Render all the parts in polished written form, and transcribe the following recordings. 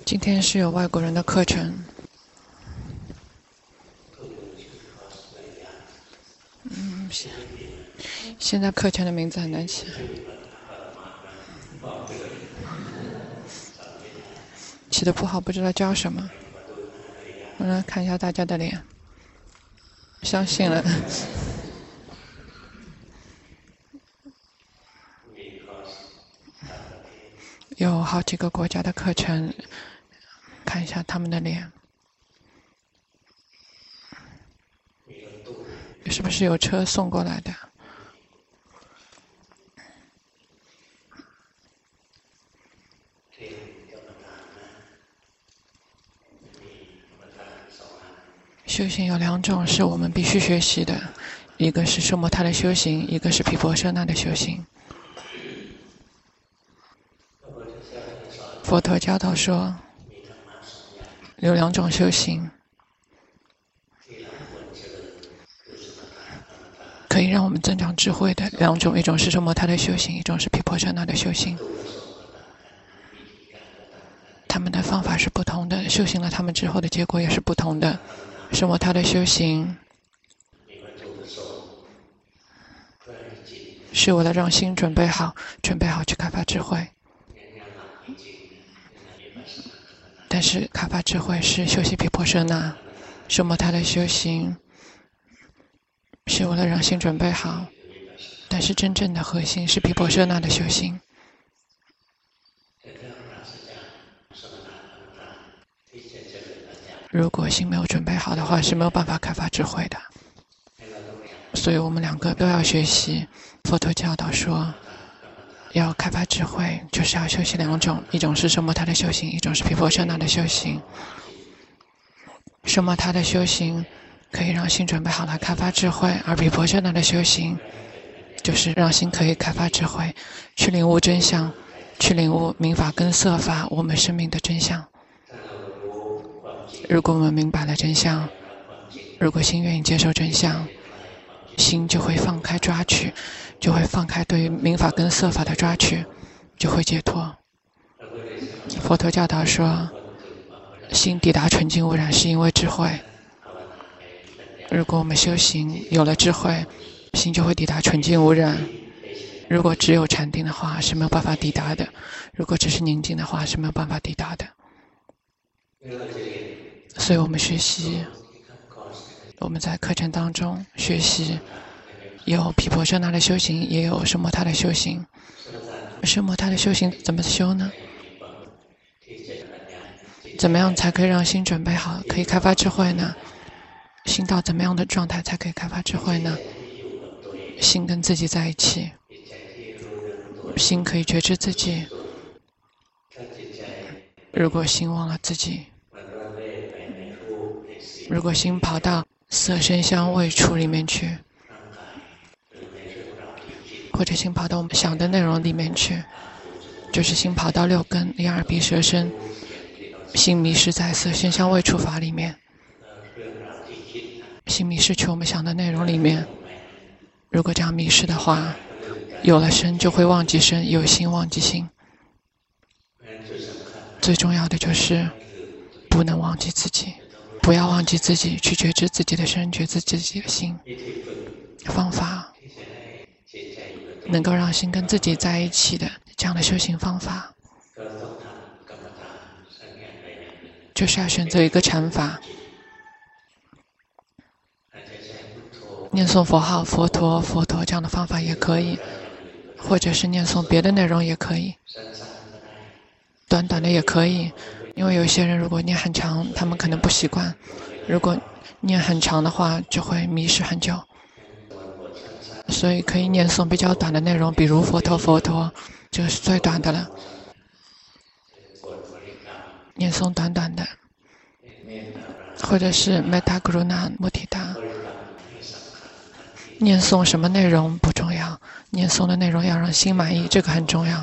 今天是有外国人的课程。现在课程的名字很难起，起得不好，不知道叫什么。我来看一下大家的脸，相信了。有好几个国家的课程，看一下他们的脸。是不是有车送过来的？修行有两种是我们必须学习的，一个是奢摩他的修行，一个是毗婆舍那的修行。佛陀教导说，有两种修行可以让我们增长智慧的两种，一种是奢摩他的修行，一种是毗婆舍那的修行。他们的方法是不同的，修行了他们之后的结果也是不同的。奢摩他的修行是为了让心准备好去开发智慧。但是开发智慧是修习毗婆舍那，奢摩他的修行是为了让心准备好，但是真正的核心是毗婆舍那的修行。如果心没有准备好的话，是没有办法开发智慧的。所以我们两个都要学习。佛陀教导说，要开发智慧，就是要修习两种，一种是奢摩他的修行，一种是毗婆舍那的修行。奢摩他的修行可以让心准备好来开发智慧，而毗婆舍那的修行就是让心可以开发智慧，去领悟真相，去领悟明法跟色法我们生命的真相。如果我们明白了真相，如果心愿意接受真相，心就会放开抓取，就会放开对于明法跟色法的抓取，就会解脱。佛陀教导说，心抵达纯净无染是因为智慧。如果我们修行有了智慧，心就会抵达纯净无染。如果只有禅定的话是没有办法抵达的，如果只是宁静的话是没有办法抵达的。所以我们学习，我们在课程当中学习，有毗婆舍那的修行，也有奢摩他的修行。奢摩他的修行怎么修呢？怎么样才可以让心准备好，可以开发智慧呢？心到怎么样的状态才可以开发智慧呢？心跟自己在一起，心可以觉知自己。如果心忘了自己，如果心跑到色声香味触里面去，或者心跑到我们想的内容里面去，就是心跑到六根眼耳鼻舌身，心迷失在色声香味触法里面，心迷失去我们想的内容里面。如果这样迷失的话，有了身就会忘记身，有心忘记心。最重要的就是不能忘记自己，不要忘记自己，去觉知自己的身，觉知自己的心。方法能够让心跟自己在一起的这样的修行方法，就是要选择一个禅法，念诵佛号佛陀佛陀这样的方法也可以，或者是念诵别的内容也可以，短短的也可以。因为有些人如果念很长，他们可能不习惯，如果念很长的话就会迷失很久，所以可以念诵比较短的内容，比如佛陀佛陀，这个是最短的了，念诵短短的，或者是 Metta Karuna Mudita。念诵什么内容不重要，念诵的内容要让心满意，这个很重要。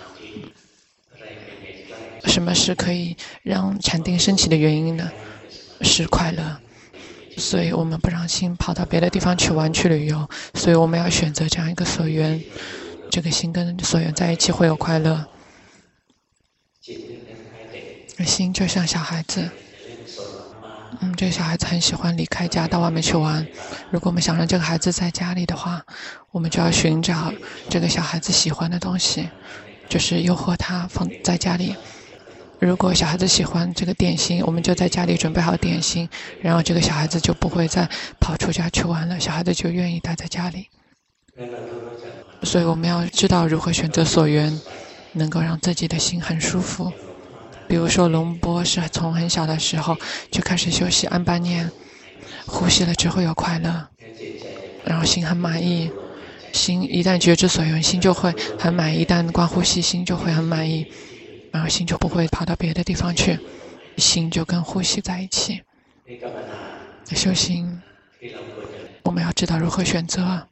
什么是可以让禅定升起的原因呢？是快乐。所以我们不让心跑到别的地方去玩去旅游，所以我们要选择这样一个所缘，这个心跟所缘在一起会有快乐。 心就像小孩子，这个小孩子很喜欢离开家到外面去玩。如果我们想让这个孩子在家里的话，我们就要寻找这个小孩子喜欢的东西，就是诱惑他放在家里。如果小孩子喜欢这个点心，我们就在家里准备好点心，然后这个小孩子就不会再跑出家去玩了，小孩子就愿意待在家里。所以我们要知道如何选择所缘，能够让自己的心很舒服。比如说龙波是从很小的时候就开始休息安般念，呼吸了之后有快乐，然后心很满意。心一旦觉知所缘，心就会很满意；一旦观呼吸，心就会很满意，然后心就不会跑到别的地方去，心就跟呼吸在一起。修行我们要知道如何选择。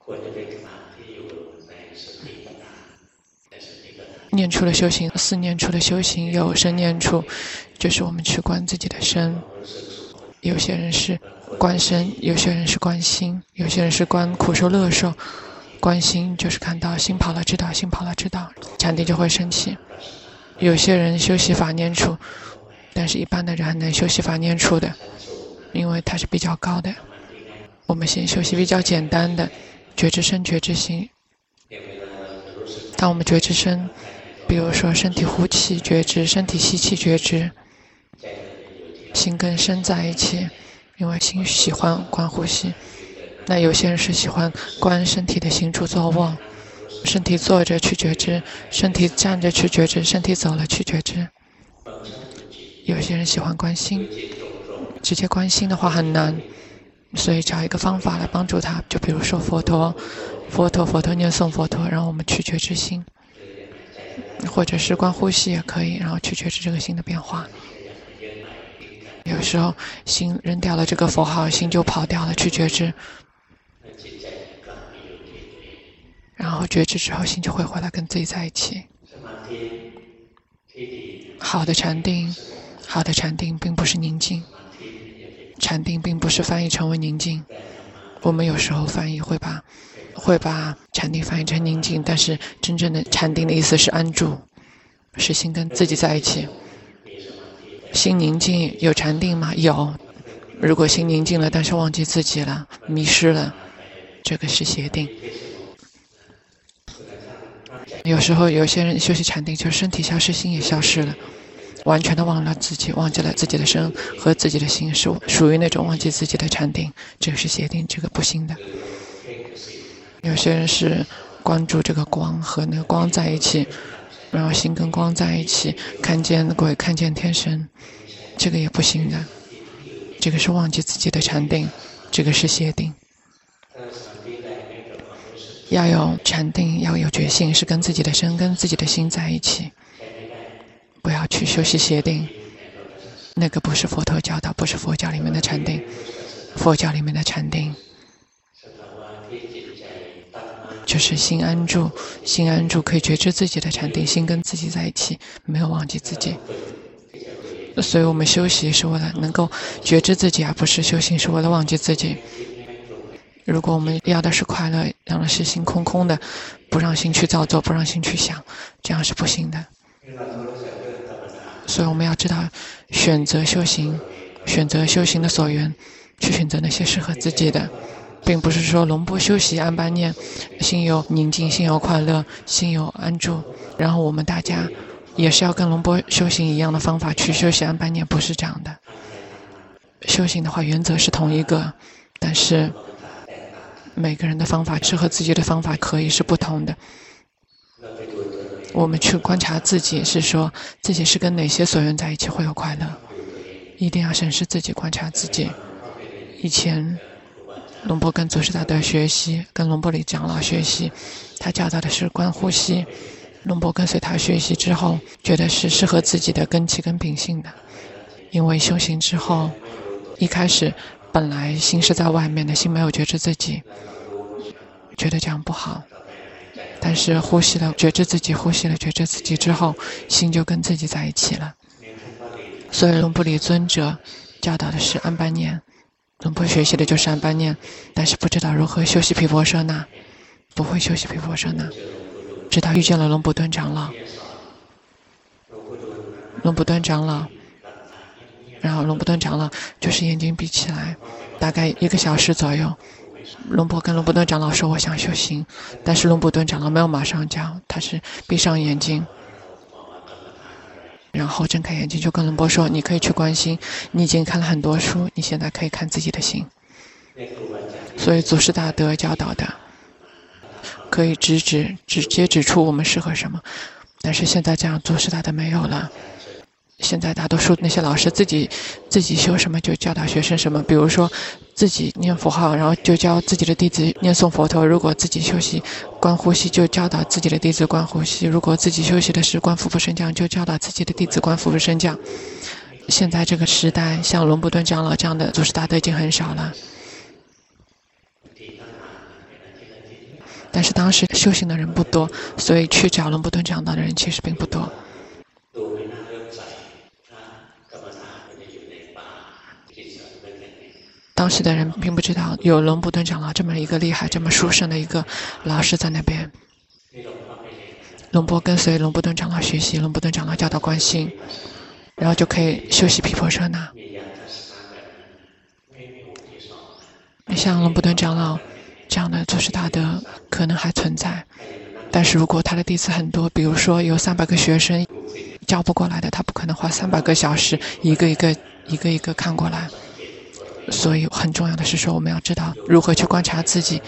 念处的修行，4念处的修行有身念处，就是我们去观自己的身。有些人是观身，有些人是观心，有些人是观苦受乐受。观心就是看到心跑了知道，心跑了知道，禅定就会升起。有些人修习法念处，但是一般的人很难修习法念处的，因为它是比较高的。我们先修习比较简单的觉知身觉知心。当我们觉知身，比如说身体呼气觉知，身体吸气觉知，心跟身在一起，因为心喜欢观呼吸。那有些人是喜欢观身体的行住坐卧，身体坐着去觉知，身体站着去觉知，身体走了去觉知。有些人喜欢观心，直接观心的话很难，所以找一个方法来帮助他，就比如说佛陀念诵佛陀，然后我们去觉知心，或者是观呼吸也可以，然后去觉知这个心的变化。有时候心扔掉了这个佛号，心就跑掉了去觉知，然后觉知之后心就会回来跟自己在一起。好的禅定并不是宁静，禅定并不是翻译成为宁静。我们有时候翻译会把禅定翻译成宁静，但是真正的禅定的意思是安住，是心跟自己在一起。心宁静有禅定吗？有。如果心宁静了，但是忘记自己了，迷失了，这个是邪定。有时候有些人休息禅定，就是身体消失，心也消失了，完全的忘了自己，忘记了自己的身和自己的心，是属于那种忘记自己的禅定，这个是邪定，这个不行的。有些人是关注这个光和那个光在一起，然后心跟光在一起，看见鬼，看见天神，这个也不行的，这个是忘记自己的禅定，这个是邪定。要有禅定，要有觉性，是跟自己的身跟自己的心在一起，不要去修习邪定，那个不是佛陀教导，不是佛教里面的禅定。佛教里面的禅定就是心安住，心安住可以觉知自己的禅定，心跟自己在一起，没有忘记自己。所以我们修习是为了能够觉知自己，而不是修行是为了忘记自己。如果我们要的是快乐，让的是心空空的，不让心去造作，不让心去想，这样是不行的。所以我们要知道选择修行，选择修行的所缘，去选择那些适合自己的，并不是说龙波修习安般念，心有宁静，心有快乐，心有安住，然后我们大家也是要跟龙波修行一样的方法去修习安般念，不是这样的。修行的话原则是同一个，但是每个人的方法适合自己的方法可以是不同的。我们去观察自己，是说自己是跟哪些所缘在一起会有快乐，一定要审视自己，观察自己。以前龙波跟祖师大德学习，跟龙波里长老学习，他教导的是观呼吸。龙波跟随他学习之后，觉得是适合自己的根器跟秉性的。因为修行之后，一开始本来心是在外面的，心没有觉知自己，觉得这样不好。但是呼吸了觉知自己，呼吸了觉知自己之后，心就跟自己在一起了。所以龙布里尊者教导的是安般念，龙波学习的就是安般念，但是不知道如何修习毗婆舍那，不会修习毗婆舍那。直到遇见了龙布敦长老，龙布敦长老然后龙布顿长老就是眼睛闭起来，大概1个小时左右。龙波跟龙布顿长老说我想修行，但是龙布顿长老没有马上教，他是闭上眼睛，然后睁开眼睛就跟龙波说，你可以去观心，你已经看了很多书，你现在可以看自己的心。所以祖师大德教导的可以直接指出我们适合什么，但是现在这样祖师大德没有了。现在大多数那些老师自己修什么就教导学生什么，比如说自己念佛号，然后就教自己的弟子念诵佛陀；如果自己休息观呼吸，就教导自己的弟子观呼吸；如果自己休息的是观腹部升降，就教导自己的弟子观腹部升降。现在这个时代，像龙布顿长老这样的祖师大德已经很少了。但是当时修行的人不多，所以去找龙布顿长老的人其实并不多。当时的人并不知道有龙布顿长老这么一个厉害、这么殊胜的一个老师在那边。龙波跟随龙布顿长老学习，龙布顿长老教导观心，然后就可以修习毗婆舍那。像龙布顿长老这样的祖师大德可能还存在，但是如果他的弟子很多，比如说有300个学生教不过来的，他不可能花300个小时一个一个看过来。所以很重要的是说，我们要知道如何去观察自己，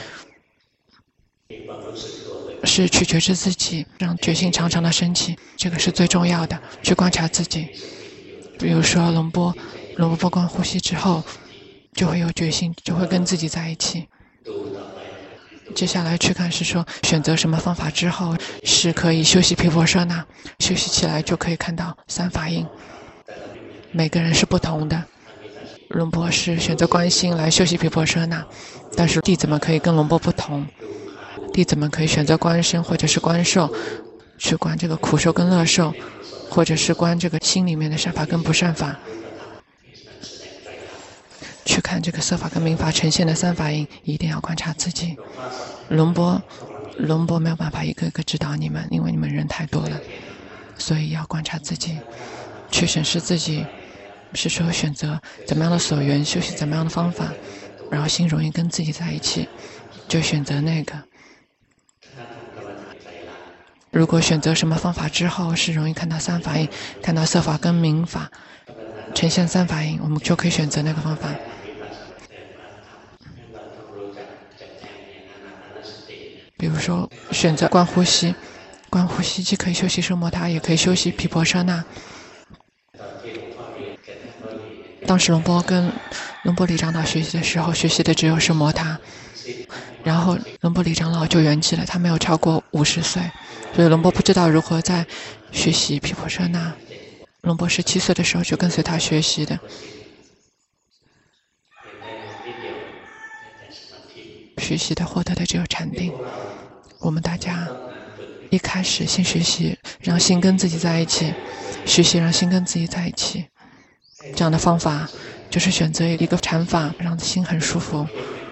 是去觉知自己，让觉性常常的升起，这个是最重要的。去观察自己，比如说龙波观呼吸之后，就会有觉性，就会跟自己在一起。接下来去看是说，选择什么方法之后是可以修习毗婆舍那，休息起来就可以看到3法印。每个人是不同的。龙波是选择观心来修习毗婆舍那，但是弟子们可以跟龙波不同，弟子们可以选择观身或者是观受，去观这个苦受跟乐受，或者是观这个心里面的善法跟不善法，去看这个色法跟名法呈现的3法印，一定要观察自己。龙波没有办法一个一个指导你们，因为你们人太多了，所以要观察自己，去审视自己。是说选择怎么样的所缘，修习怎么样的方法，然后心容易跟自己在一起，就选择那个。如果选择什么方法之后是容易看到3法印，看到色法跟名法呈现3法印，我们就可以选择那个方法。比如说选择观呼吸，观呼吸既可以修习奢摩他，也可以修习毗婆舍那。当时龙波跟龙波李长老学习的时候，学习的只有奢摩他，然后龙波李长老就圆寂了，他没有超过50岁，所以龙波不知道如何在学习毗婆舍那。龙波17岁的时候就跟随他学习的，学习的获得的只有禅定。我们大家一开始先学习让心跟自己在一起，学习让心跟自己在一起，这样的方法就是选择一个禅法，让心很舒服，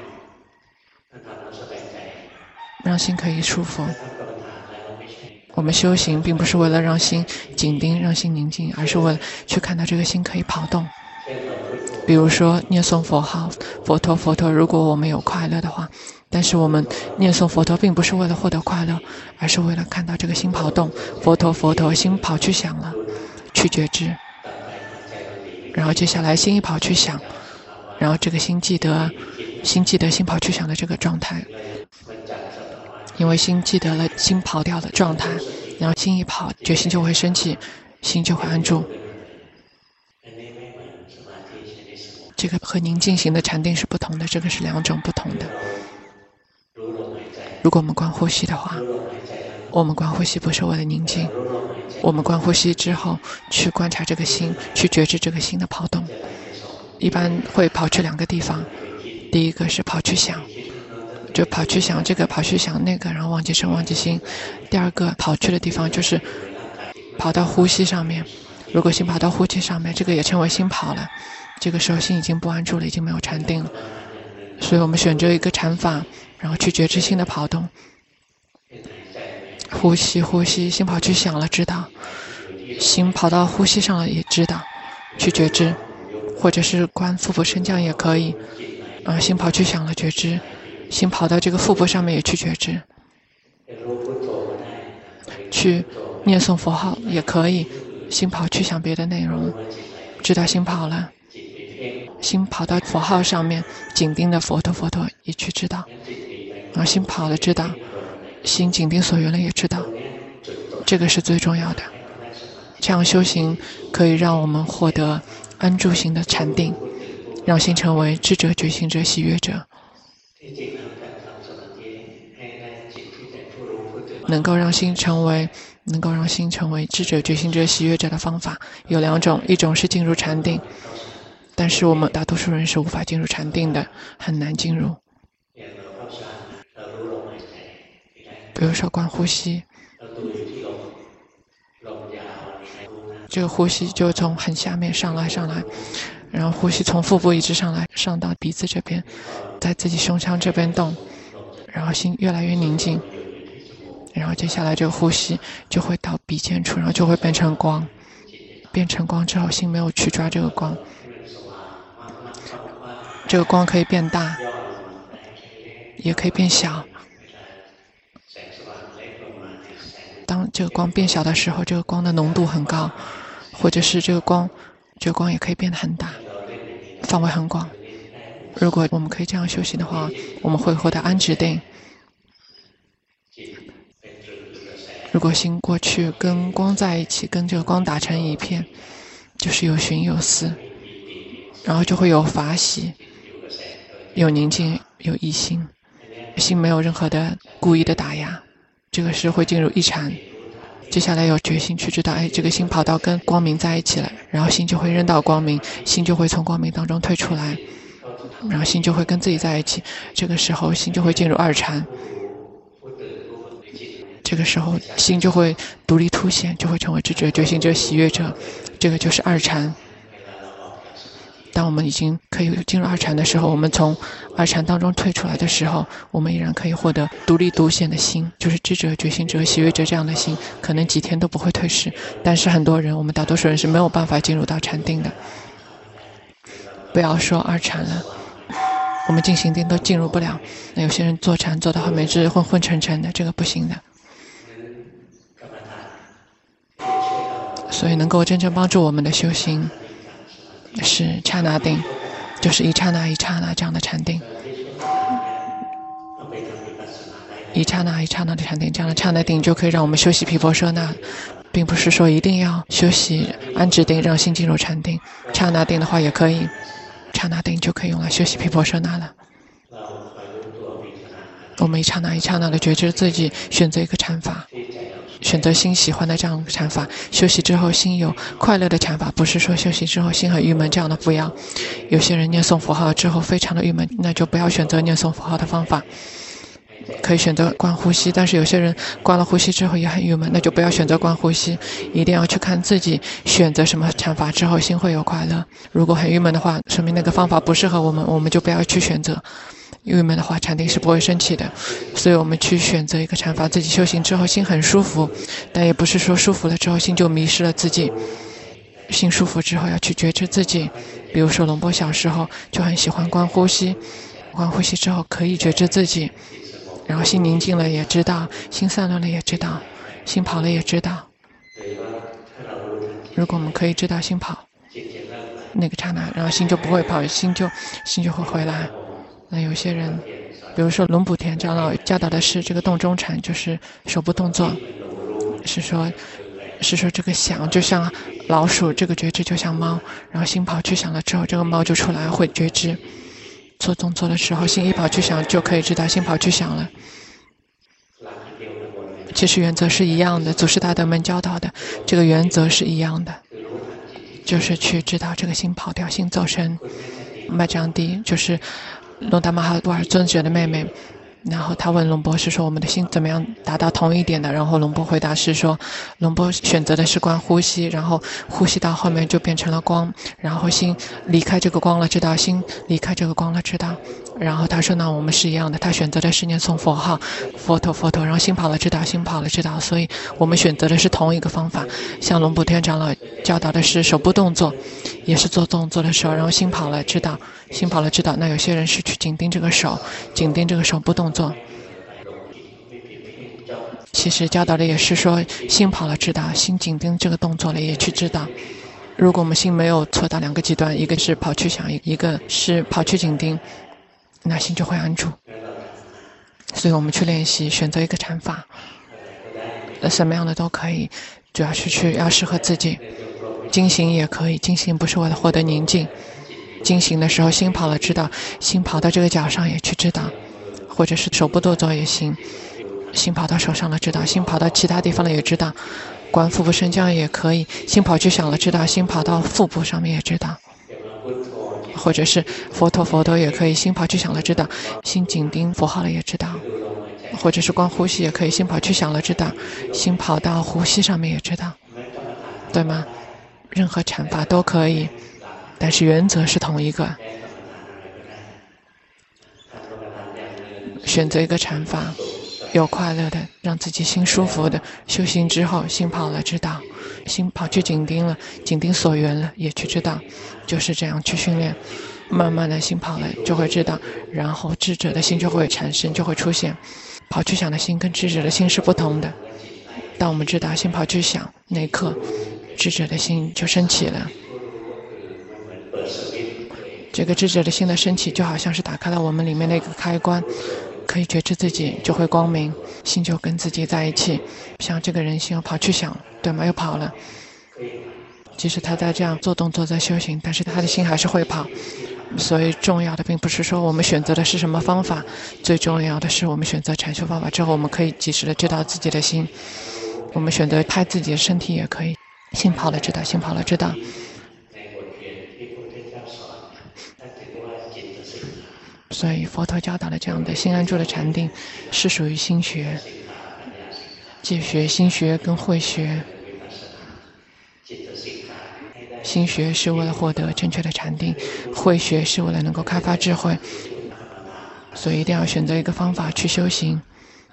让心可以舒服。我们修行并不是为了让心紧盯，让心宁静，而是为了去看到这个心可以跑动。比如说念诵佛号，佛陀佛陀，如果我们有快乐的话，但是我们念诵佛陀并不是为了获得快乐，而是为了看到这个心跑动，佛陀佛陀，心跑去想了，去觉知。然后接下来心一跑去想，然后这个心记得心跑去想的这个状态，因为心记得了心跑掉的状态，然后心一跑，决心就会升起，心就会安住。这个和宁静型的禅定是不同的，这个是2种不同的。如果我们观呼吸的话，我们观呼吸不是为了宁静，我们观呼吸之后去观察这个心，去觉知这个心的跑动，一般会跑去2个地方。第一个是跑去想，就跑去想这个，跑去想那个，然后忘记身忘记心。第2个跑去的地方就是跑到呼吸上面，如果心跑到呼吸上面，这个也称为心跑了，这个时候心已经不安住了，已经没有禅定了。所以我们选择一个禅法，然后去觉知心的跑动，呼吸呼吸，心跑去想了知道，心跑到呼吸上了也知道，去觉知。 或者是观腹部升降也可以。心跑去想了觉知，心跑到这个腹部上面也去觉知，去念诵佛号也可以，心跑去想别的内容，知道心跑了，心跑到佛号上面紧盯的佛陀也去知道，心跑了知道，心紧盯所缘了也知道，这个是最重要的。这样修行可以让我们获得安住行的禅定，让心成为智者、觉醒者、喜悦者。能够让心成为智者、觉醒者、喜悦者的方法有2种，一种是进入禅定，但是我们大多数人是无法进入禅定的，很难进入。比如说观呼吸，这个呼吸就从很下面上来，然后呼吸从腹部一直上来，上到鼻子这边，在自己胸腔这边动，然后心越来越宁静，然后接下来这个呼吸就会到鼻尖处，然后就会变成光，变成光之后心没有去抓这个光，这个光可以变大也可以变小。当这个光变小的时候，这个光的浓度很高，或者是这个光也可以变得很大，范围很广。如果我们可以这样修行的话，我们会获得安止定。如果心过去跟光在一起，跟这个光打成一片，就是有寻有思，然后就会有法喜，有宁静，有一心，心没有任何的故意的打压，这个是会进入一禅。接下来有决心去知道，这个心跑到跟光明在一起了，然后心就会扔到光明，心就会从光明当中退出来，然后心就会跟自己在一起，这个时候心就会进入二禅，这个时候心就会独立凸显，就会成为智者、觉醒者、喜悦者，这个就是二禅。当我们已经可以进入二禅的时候，我们从二禅当中退出来的时候，我们依然可以获得独立独显的心，就是智者、觉醒者、喜悦者这样的心，可能几天都不会退失。但是很多人，我们大多数人是没有办法进入到禅定的。不要说二禅了，我们进行定都进入不了。那有些人坐禅坐到后面是昏昏沉沉的，这个不行的。所以能够真正帮助我们的修行是刹那定，就是一刹那一刹那这样的禅定，一刹那一刹那的禅定，这样的刹那定就可以让我们修习毗婆舍那，并不是说一定要修习安止定让心进入禅定，刹那定的话也可以，刹那定就可以用来修习毗婆舍那了。我们一刹那一刹那的觉知自己，选择一个禅法，选择心喜欢的这样的禅法，休息之后心有快乐的禅法，不是说休息之后心很郁闷这样的不要。有些人念诵佛号之后非常的郁闷，那就不要选择念诵佛号的方法，可以选择观呼吸。但是有些人观了呼吸之后也很郁闷，那就不要选择观呼吸，一定要去看自己选择什么禅法之后心会有快乐。如果很郁闷的话，说明那个方法不适合我们，我们就不要去选择。郁闷的话禅定是不会升起的，所以我们去选择一个禅法，自己修行之后心很舒服，但也不是说舒服了之后心就迷失了自己，心舒服之后要去觉知自己。比如说龙波小时候就很喜欢观呼吸，观呼吸之后可以觉知自己，然后心宁静了也知道，心散乱了也知道，心跑了也知道。如果我们可以知道心跑那个刹那，然后心就不会跑，心就会回来。那有些人比如说龙普田长老教导的是这个动中禅，就是手部动作，是说这个想就像老鼠，这个觉知就像猫，然后心跑去想了之后，这个猫就出来会觉知。做动作的时候心一跑去想就可以知道心跑去想了。其实原则是一样的，祖师大德们教导的这个原则是一样的，就是去知道这个心跑掉，心走神。麦章帝就是龙达玛哈布尔尊者的妹妹，然后他问龙波是说我们的心怎么样达到同一点的，然后龙波回答是说龙波选择的是观呼吸，然后呼吸到后面就变成了光，然后心离开这个光了知道，心离开这个光了知道。然后他说那我们是一样的，他选择的是念诵佛号，佛陀，然后心跑了知道，心跑了知道，所以我们选择的是同一个方法。像龙普天长老教导的是手部动作，也是做动作的时候，然后心跑了知道，心跑了知道。那有些人是去紧盯这个手，紧盯这个手部动作。其实教导的也是说，心跑了知道，心紧盯这个动作了也去知道。如果我们心没有错到两个极端，一个是跑去想，一个是跑去紧盯，那心就会安住。所以我们去练习，选择一个禅法，什么样的都可以，主要是要适合自己。经行也可以，经行不是为了获得宁静，经行的时候心跑了知道，心跑到这个脚上也去知道，或者是手部动作也行，心跑到手上了知道，心跑到其他地方了也知道，观腹部升降也可以，心跑去想了知道，心跑到腹部上面也知道，或者是佛陀也可以，心跑去想了知道，心紧盯佛号了也知道，或者是观呼吸也可以，心跑去想了知道，心跑到呼吸上面也知道，对吗？任何禅法都可以，但是原则是同一个。选择一个禅法，有快乐的，让自己心舒服的。修行之后，心跑了知道，心跑去紧盯了，紧盯所缘了也去知道，就是这样去训练。慢慢的心跑了就会知道，然后智者的心就会产生，就会出现。跑去想的心跟智者的心是不同的。当我们知道心跑去想那一刻，智者的心就升起了。这个智者的心的升起，就好像是打开了我们里面的一个开关，可以觉知自己，就会光明，心就跟自己在一起。像这个人心又跑去想，对吗？又跑了。即使他在这样做动作在修行，但是他的心还是会跑。所以重要的并不是说我们选择的是什么方法，最重要的是我们选择禅修方法之后，我们可以及时的知道自己的心。我们选择拍自己的身体也可以，心跑了知道，心跑了知道。所以佛陀教导的这样的心安住的禅定是属于心学，戒学、心学跟慧学。心学是为了获得正确的禅定，慧学是为了能够开发智慧。所以一定要选择一个方法去修行，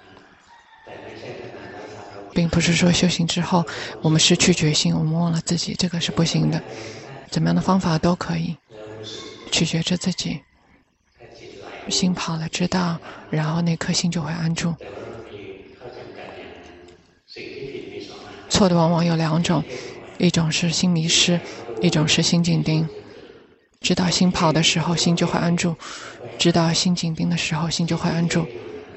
并不是说修行之后我们失去决心，我们忘了自己，这个是不行的。怎么样的方法都可以，取决于自己。心跑了知道，然后那颗心就会安住。错的往往有两种，一种是心迷失，一种是心紧盯。知道心跑的时候，心就会安住；知道心紧盯的时候，心就会安住。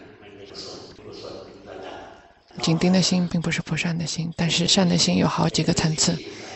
紧盯的心并不是不善的心，但是善的心有好几个层次。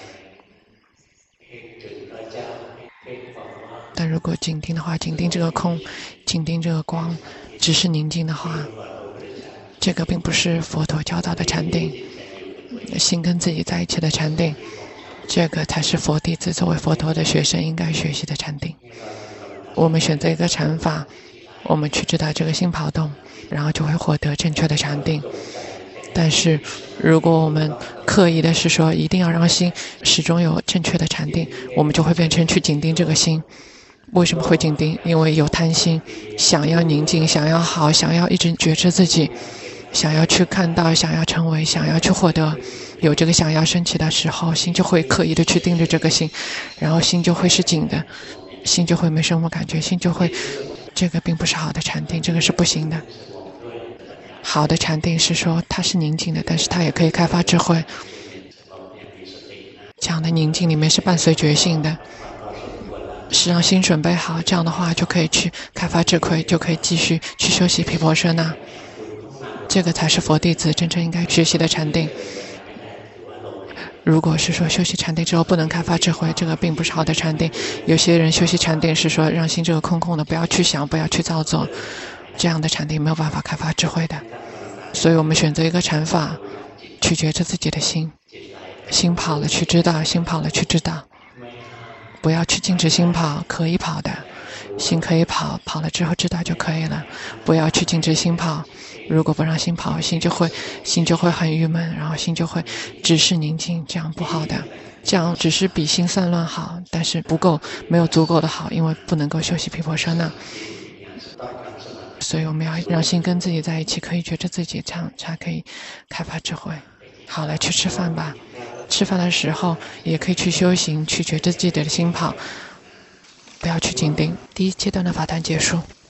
但如果紧盯的话，紧盯这个空，紧盯这个光，只是宁静的话，这个并不是佛陀教导的禅定，心跟自己在一起的禅定，这个才是佛弟子作为佛陀的学生应该学习的禅定。我们选择一个禅法，我们去知道这个心跑动，然后就会获得正确的禅定。但是如果我们刻意的是说一定要让心始终有正确的禅定，我们就会变成去紧盯这个心。为什么会紧盯？因为有贪心，想要宁静，想要好，想要一直觉知自己，想要去看到，想要成为，想要去获得。有这个想要升起的时候，心就会刻意的去盯着这个心，然后心就会是紧的，心就会没什么感觉，心就会，这个并不是好的禅定，这个是不行的。好的禅定是说它是宁静的，但是它也可以开发智慧。这样的宁静里面是伴随觉性的，是让心准备好，这样的话就可以去开发智慧，就可以继续去修习毗婆舍那。这个才是佛弟子真正应该学习的禅定。如果是说修习禅定之后不能开发智慧，这个并不是好的禅定。有些人修习禅定是说让心这个空空的，不要去想，不要去造作，这样的禅定没有办法开发智慧的。所以我们选择一个禅法，取决于自己的心。心跑了去知道，心跑了去知道，不要去禁止心跑，可以跑的，心可以跑，跑了之后知道就可以了。不要去禁止心跑，如果不让心跑，心就会很郁闷，然后心就会只是宁静，这样不好的。这样只是比心散乱好，但是不够，没有足够的好，因为不能够修习毗婆舍那。所以我们要让心跟自己在一起，可以觉知自己，这样才可以开发智慧。好，来去吃饭吧。 吃饭的时候也可以去修行，去觉知自己的心跑，不要去紧盯。第一阶段的法坛结束。